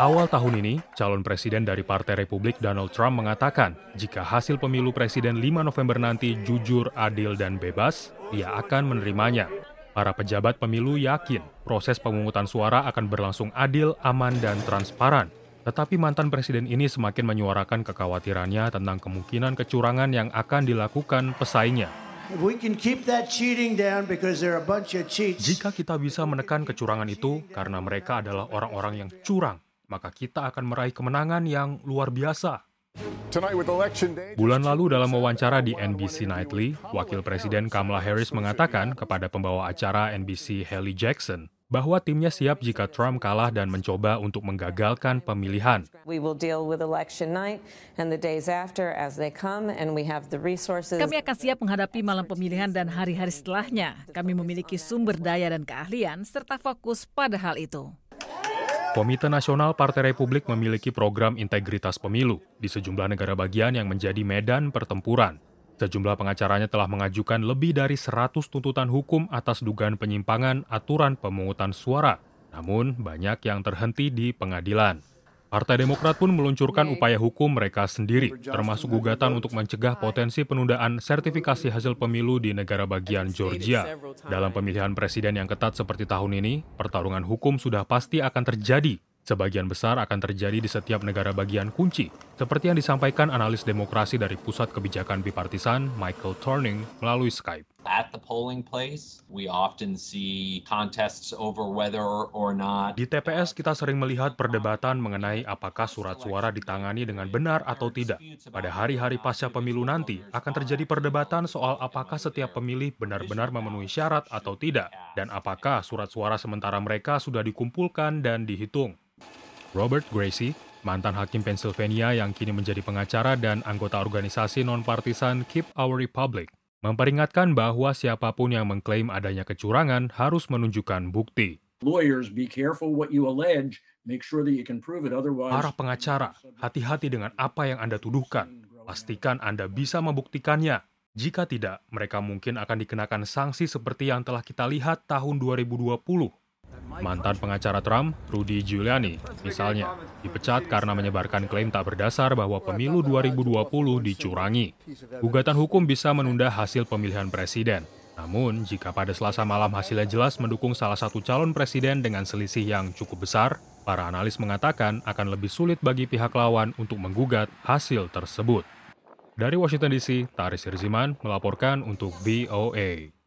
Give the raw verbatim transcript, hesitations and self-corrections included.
Awal tahun ini, calon presiden dari Partai Republik Donald Trump mengatakan jika hasil pemilu presiden lima November nanti jujur, adil, dan bebas, ia akan menerimanya. Para pejabat pemilu yakin proses pemungutan suara akan berlangsung adil, aman, dan transparan. Tetapi mantan presiden ini semakin menyuarakan kekhawatirannya tentang kemungkinan kecurangan yang akan dilakukan pesaingnya. Jika kita bisa menekan kecurangan itu karena mereka adalah orang-orang yang curang, maka kita akan meraih kemenangan yang luar biasa. Bulan lalu dalam wawancara di N B C Nightly, Wakil Presiden Kamala Harris mengatakan kepada pembawa acara N B C Haley Jackson bahwa timnya siap jika Trump kalah dan mencoba untuk menggagalkan pemilihan. Kami akan siap menghadapi malam pemilihan dan hari-hari setelahnya. Kami memiliki sumber daya dan keahlian serta fokus pada hal itu. Komite Nasional Partai Republik memiliki program integritas pemilu di sejumlah negara bagian yang menjadi medan pertempuran. Sejumlah pengacaranya telah mengajukan lebih dari seratus tuntutan hukum atas dugaan penyimpangan aturan pemungutan suara. Namun, banyak yang terhenti di pengadilan. Partai Demokrat pun meluncurkan upaya hukum mereka sendiri, termasuk gugatan untuk mencegah potensi penundaan sertifikasi hasil pemilu di negara bagian Georgia. Dalam pemilihan presiden yang ketat seperti tahun ini, pertarungan hukum sudah pasti akan terjadi. Sebagian besar akan terjadi di setiap negara bagian kunci, seperti yang disampaikan analis demokrasi dari Pusat Kebijakan Bipartisan Michael Turning melalui Skype. At the polling place, we often see contests over whether or not. Di T P S kita sering melihat perdebatan mengenai apakah surat suara ditangani dengan benar atau tidak. Pada hari-hari pasca pemilu nanti akan terjadi perdebatan soal apakah setiap pemilih benar-benar memenuhi syarat atau tidak, dan apakah surat suara sementara mereka sudah dikumpulkan dan dihitung. Robert Gracie, mantan hakim Pennsylvania yang kini menjadi pengacara dan anggota organisasi non-partisan Keep Our Republic, memperingatkan bahwa siapapun yang mengklaim adanya kecurangan harus menunjukkan bukti. Para pengacara, hati-hati dengan apa yang Anda tuduhkan. Pastikan Anda bisa membuktikannya. Jika tidak, mereka mungkin akan dikenakan sanksi seperti yang telah kita lihat tahun dua ribu dua puluh. Mantan pengacara Trump, Rudy Giuliani, misalnya, dipecat karena menyebarkan klaim tak berdasar bahwa pemilu dua ribu dua puluh dicurangi. Gugatan hukum bisa menunda hasil pemilihan presiden. Namun, jika pada Selasa malam hasilnya jelas mendukung salah satu calon presiden dengan selisih yang cukup besar, para analis mengatakan akan lebih sulit bagi pihak lawan untuk menggugat hasil tersebut. Dari Washington D C, Taris Hirziman melaporkan untuk V O A.